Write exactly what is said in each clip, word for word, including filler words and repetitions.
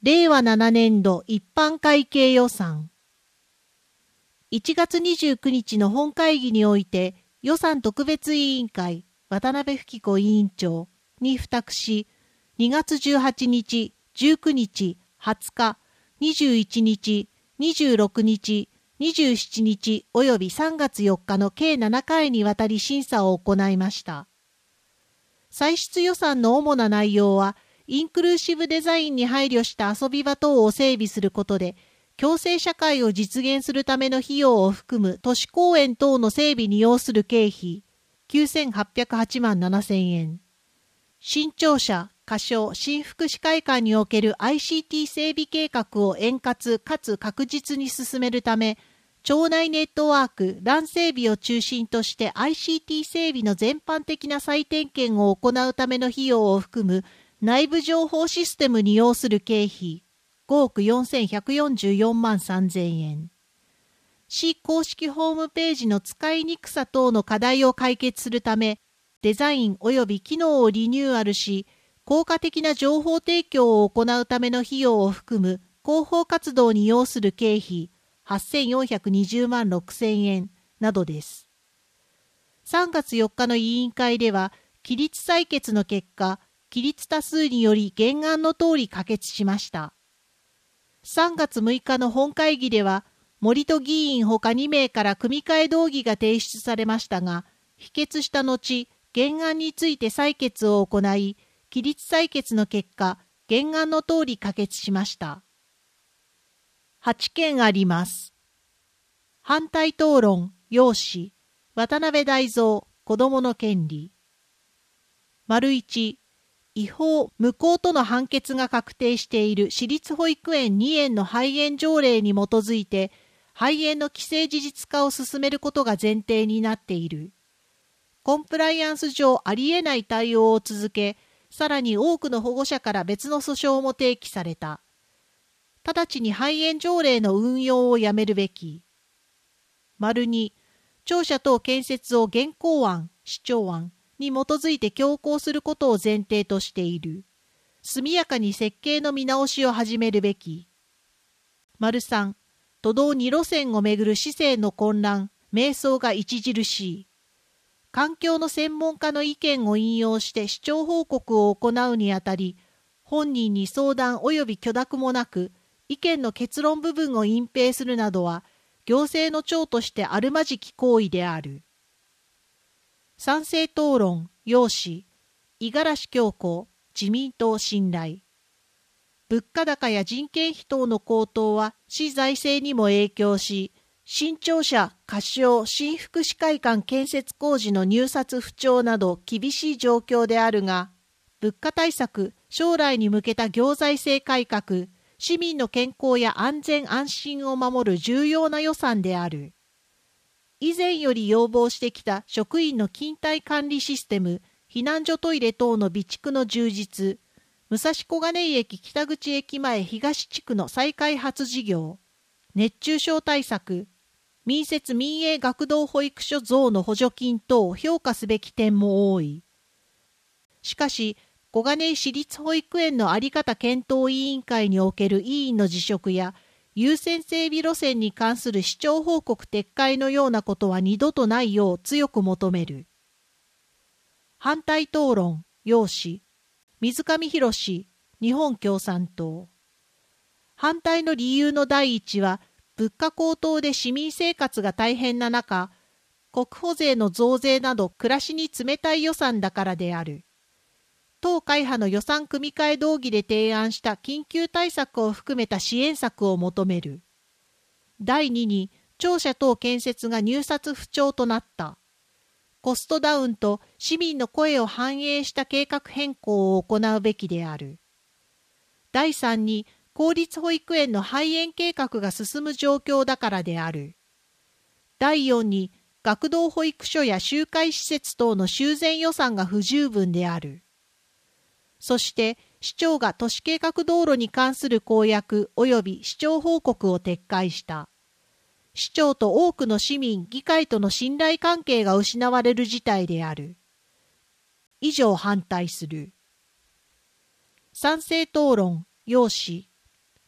れいわななねんど一般会計予算。いちがつにじゅうくにちの本会議において、予算特別委員会渡辺富貴子委員長に付託し、にがつじゅうはちにち、じゅうくにち、はつか、にじゅういちにち、にじゅうろくにち、にじゅうしちにちおよびさんがつよっかの計ななかいにわたり審査を行いました。歳出予算の主な内容は、インクルーシブデザインに配慮した遊び場等を整備することで、共生社会を実現するための費用を含む都市公園等の整備に要する経費きゅうせんはっぴゃくはちまんななせんえん。新庁舎、仮称、新福祉会館における アイシーティー 整備計画を円滑かつ確実に進めるため、町内ネットワーク、ラン整備を中心として アイシーティー 整備の全般的な再点検を行うための費用を含む内部情報システムに要する経費ごおくよんせんひゃくよんじゅうよんまんさんぜんえん。市公式ホームページの使いにくさ等の課題を解決するため、デザイン及び機能をリニューアルし、効果的な情報提供を行うための費用を含む広報活動に要する経費はっせんよんひゃくにじゅうまんろくせんえんなどです。さんがつよっかの委員会では、規律採決の結果、規律多数により原案の通り可決しました。さんがつむいかの本会議では、森戸議員ほかにめいから組み替え動議が提出されましたが、否決した後、原案について採決を行い、規律採決の結果、原案の通り可決しました。はちけんあります。反対討論、要旨、渡辺大蔵、子どもの権利。丸いち、違法、無効との判決が確定している私立保育園にえんの廃園条例に基づいて、廃園の既成事実化を進めることが前提になっている。コンプライアンス上ありえない対応を続け、さらに多くの保護者から別の訴訟も提起された。直ちに廃園条例の運用をやめるべき。丸に、庁舎等建設を現行案、市長案に基づいて強行することを前提としている。速やかに設計の見直しを始めるべき。丸さん、都道に路線をめぐる市政の混乱、迷走が著しい。環境の専門家の意見を引用して市長報告を行うにあたり、本人に相談及び許諾もなく、意見の結論部分を隠蔽するなどは、行政の長としてあるまじき行為である。賛成討論、要旨、五十嵐恭子、自民党信頼。物価高や人件費等の高騰は市財政にも影響し、新庁舎、仮称、新福祉会館建設工事の入札不調など厳しい状況であるが、物価対策、将来に向けた行財政改革、市民の健康や安全安心を守る重要な予算である。以前より要望してきた職員の勤怠管理システム、避難所トイレ等の備蓄の充実、武蔵小金井駅北口駅前東地区の再開発事業、熱中症対策、民設民営学童保育所増の補助金等を評価すべき点も多い。しかし、小金井市立保育園の在り方検討委員会における委員の辞職や、優先整備路線に関する市長報告撤回のようなことは二度とないよう強く求める。反対討論、要旨、水上博史、日本共産党。反対の理由の第一は、物価高騰で市民生活が大変な中、国保税の増税など暮らしに冷たい予算だからである。党会派の予算組み替え動議で提案した緊急対策を含めた支援策を求める。第二に、庁舎等建設が入札不調となった。コストダウンと市民の声を反映した計画変更を行うべきである。第三に、公立保育園の廃園計画が進む状況だからである。第四に、学童保育所や集会施設等の修繕予算が不十分である。そして、市長が都市計画道路に関する公約及び市長報告を撤回した。市長と多くの市民、議会との信頼関係が失われる事態である。以上反対する。賛成討論、要旨、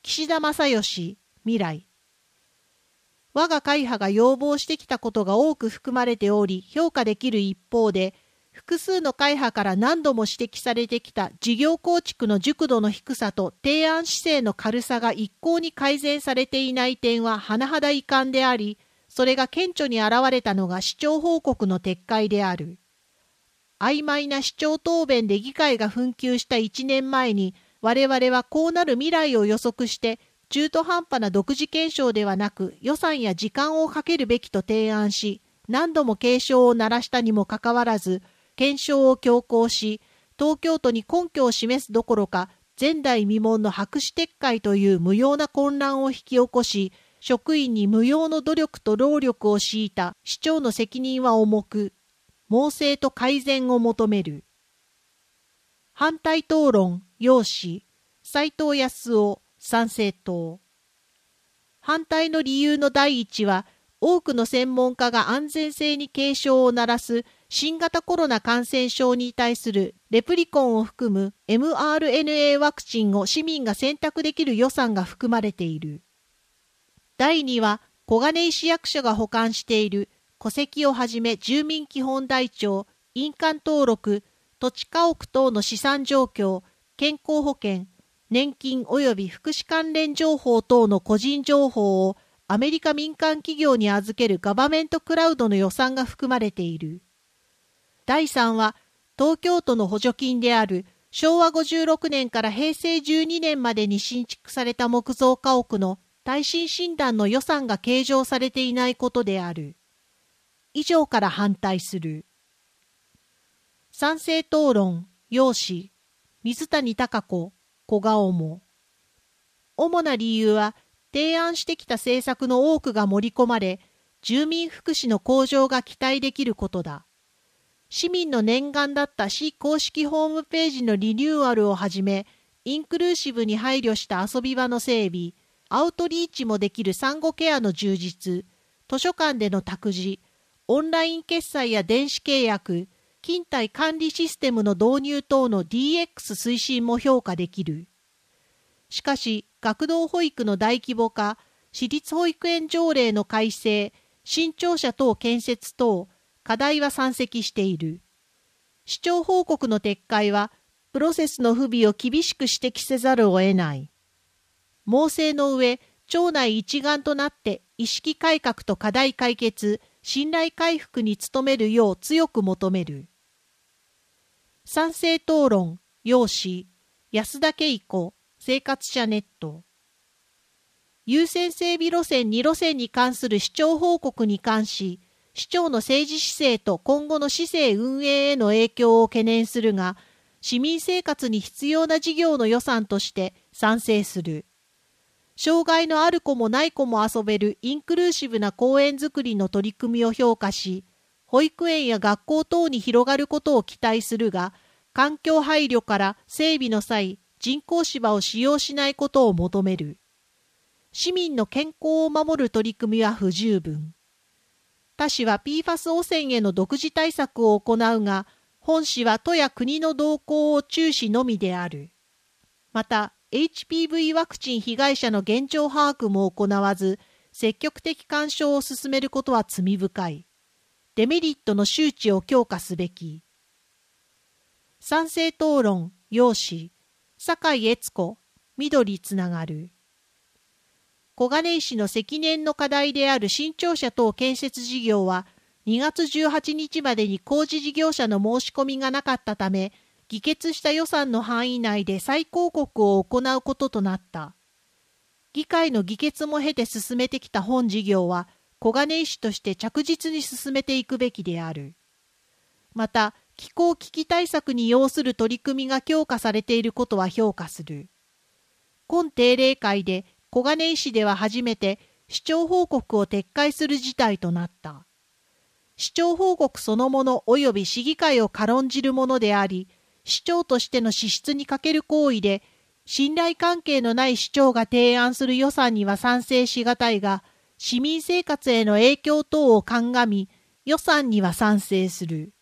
岸田正義、未来。我が会派が要望してきたことが多く含まれており、評価できる一方で、複数の会派から何度も指摘されてきた事業構築の熟度の低さと提案姿勢の軽さが一向に改善されていない点は甚だ遺憾であり、それが顕著に現れたのが市長報告の撤回である。曖昧な市長答弁で議会が紛糾したいちねんまえに、我々はこうなる未来を予測して、中途半端な独自検証ではなく予算や時間をかけるべきと提案し、何度も警鐘を鳴らしたにもかかわらず、検証を強行し、東京都に根拠を示すどころか、前代未聞の白紙撤回という無用な混乱を引き起こし、職員に無用の努力と労力を強いた市長の責任は重く、猛省と改善を求める。反対討論、要旨、斉藤康夫、参政党。反対の理由の第一は、多くの専門家が安全性に警鐘を鳴らす新型コロナ感染症に対するレプリコンを含む エムアールエヌエー ワクチンを市民が選択できる予算が含まれている。第二は、小金井市役所が保管している戸籍をはじめ住民基本台帳、印鑑登録、土地家屋等の資産状況、健康保険、年金及び福祉関連情報等の個人情報をアメリカ民間企業に預けるガバメントクラウドの予算が含まれている。第三は、東京都の補助金である昭和ごじゅうろくねんから平成じゅうにねんまでに新築された木造家屋の耐震診断の予算が計上されていないことである。以上から反対する。賛成討論、要旨、水谷貴子、小顔も。主な理由は、提案してきた政策の多くが盛り込まれ、住民福祉の向上が期待できることだ。市民の念願だった市公式ホームページのリニューアルをはじめ、インクルーシブに配慮した遊び場の整備、アウトリーチもできる産後ケアの充実、図書館での託児、オンライン決済や電子契約、勤怠管理システムの導入等の ディーエックス 推進も評価できる。しかし、学童保育の大規模化、私立保育園条例の改正、新庁舎等建設等、課題は山積している。市長報告の撤回は、プロセスの不備を厳しく指摘せざるを得ない。猛省の上、庁内一丸となって意識改革と課題解決、信頼回復に努めるよう強く求める。賛成討論、要旨、安田恵子、生活者ネット。優先整備路線に路線に関する市長報告に関し、市長の政治姿勢と今後の市政運営への影響を懸念するが、市民生活に必要な事業の予算として賛成する。障害のある子もない子も遊べるインクルーシブな公園づくりの取り組みを評価し、保育園や学校等に広がることを期待するが、環境配慮から整備の際、人工芝を使用しないことを求める。市民の健康を守る取り組みは不十分。他市は ピーファス 汚染への独自対策を行うが、本市は都や国の動向を注視のみである。また、エイチピーブイ ワクチン被害者の現状把握も行わず、積極的干渉を進めることは罪深い。デメリットの周知を強化すべき。賛成討論、要旨、酒井悦子、緑つながる。小金井市の積年の課題である新庁舎等建設事業は、にがつじゅうはちにちまでに工事事業者の申し込みがなかったため、議決した予算の範囲内で再広告を行うこととなった。議会の議決も経て進めてきた本事業は、小金井市として着実に進めていくべきである。また、気候危機対策に要する取り組みが強化されていることは評価する。今定例会で小金井市では初めて市長報告を撤回する事態となった。市長報告そのもの及び市議会を軽んじるものであり、市長としての資質に欠ける行為で、信頼関係のない市長が提案する予算には賛成しがたいが、市民生活への影響等を鑑み、予算には賛成する。